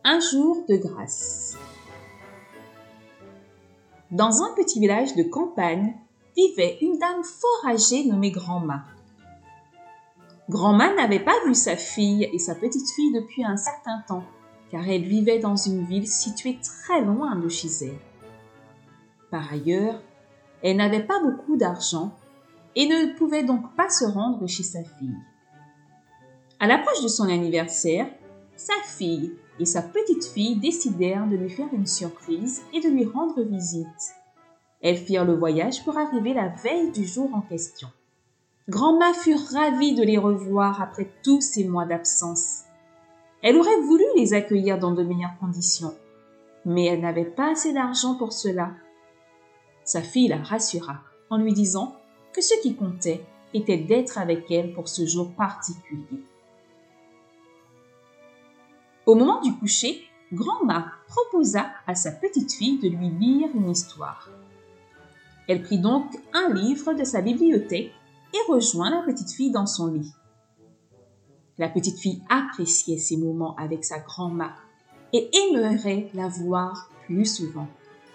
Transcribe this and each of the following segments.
Un jour de grâce. Dans un petit village de campagne vivait une dame fort âgée nommée Grand-Ma. Grand-Ma n'avait pas vu sa fille et sa petite-fille depuis un certain temps, car elle vivait dans une ville située très loin de chez elle. Par ailleurs, elle n'avait pas beaucoup d'argent et ne pouvait donc pas se rendre chez sa fille. À l'approche de son anniversaire, sa fille et sa petite-fille décidèrent de lui faire une surprise et de lui rendre visite. Elles firent le voyage pour arriver la veille du jour en question. Grand-Ma fut ravie de les revoir après tous ces mois d'absence. Elle aurait voulu les accueillir dans de meilleures conditions, mais elle n'avait pas assez d'argent pour cela. Sa fille la rassura en lui disant que ce qui comptait était d'être avec elle pour ce jour particulier. Au moment du coucher, Grand-Ma proposa à sa petite-fille de lui lire une histoire. Elle prit donc un livre de sa bibliothèque et rejoint la petite-fille dans son lit. La petite-fille appréciait ces moments avec sa grand-mère et aimerait la voir plus souvent.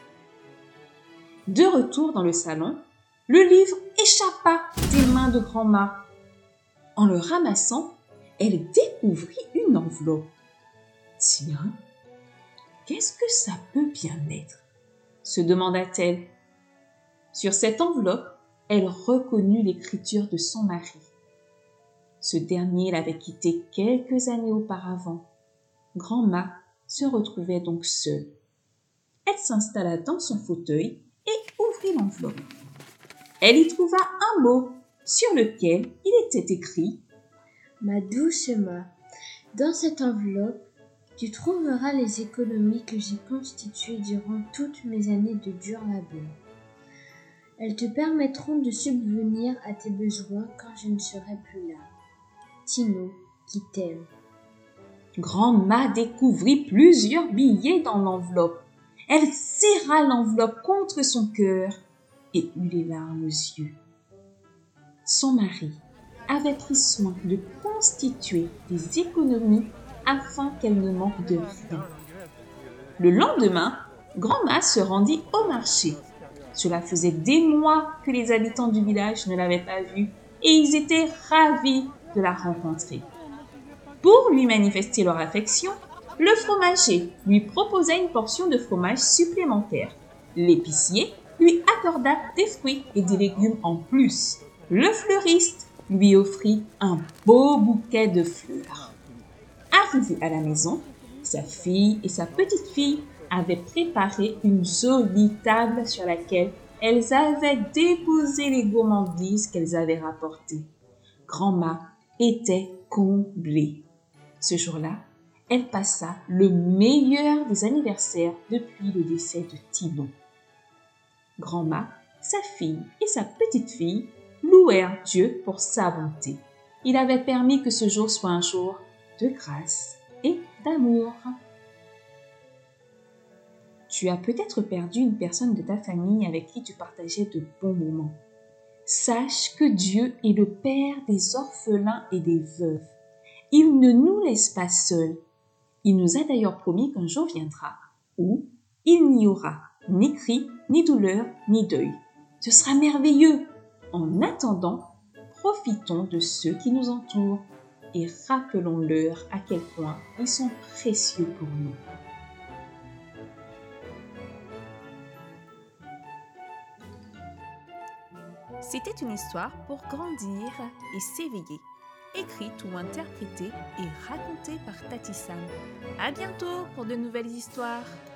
De retour dans le salon, le livre échappa des mains de grand-mère. En le ramassant, elle découvrit une enveloppe. Tiens, qu'est-ce que ça peut bien être? Se demanda-t-elle. Sur cette enveloppe, elle reconnut l'écriture de son mari. Ce dernier l'avait quittée quelques années auparavant. Grand-Ma se retrouvait donc seule. Elle s'installa dans son fauteuil et ouvrit l'enveloppe. Elle y trouva un mot sur lequel il était écrit « Ma douce Ma, dans cette enveloppe, tu trouveras les économies que j'ai constituées durant toutes mes années de dur labeur. Elles te permettront de subvenir à tes besoins quand je ne serai plus là. Tino, qui t'aime. » Grand-Ma découvrit plusieurs billets dans l'enveloppe. Elle serra l'enveloppe contre son cœur et eut les larmes aux yeux. Son mari avait pris soin de constituer des économies afin qu'elle ne manque de rien. Le lendemain, Grand-Ma se rendit au marché. Cela faisait des mois que les habitants du village ne l'avaient pas vue et ils étaient ravis de la rencontrer. Pour lui manifester leur affection, le fromager lui proposa une portion de fromage supplémentaire. L'épicier lui accorda des fruits et des légumes en plus. Le fleuriste lui offrit un beau bouquet de fleurs. Arrivée à la maison, sa fille et sa petite-fille avaient préparé une jolie table sur laquelle elles avaient déposé les gourmandises qu'elles avaient rapportées. Grand-Ma était comblée. Ce jour-là, elle passa le meilleur des anniversaires depuis le décès de Tino. Grand-Ma, sa fille et sa petite-fille louèrent Dieu pour sa bonté. Il avait permis que ce jour soit un jour de grâce et d'amour. Tu as peut-être perdu une personne de ta famille avec qui tu partageais de bons moments. Sache que Dieu est le Père des orphelins et des veuves. Il ne nous laisse pas seuls. Il nous a d'ailleurs promis qu'un jour viendra où il n'y aura ni cri, ni douleur, ni deuil. Ce sera merveilleux. En attendant, profitons de ceux qui nous entourent et rappelons-leur à quel point ils sont précieux pour nous. C'était une histoire pour grandir et s'éveiller. Écrite ou interprétée et racontée par Tati Sam. À bientôt pour de nouvelles histoires.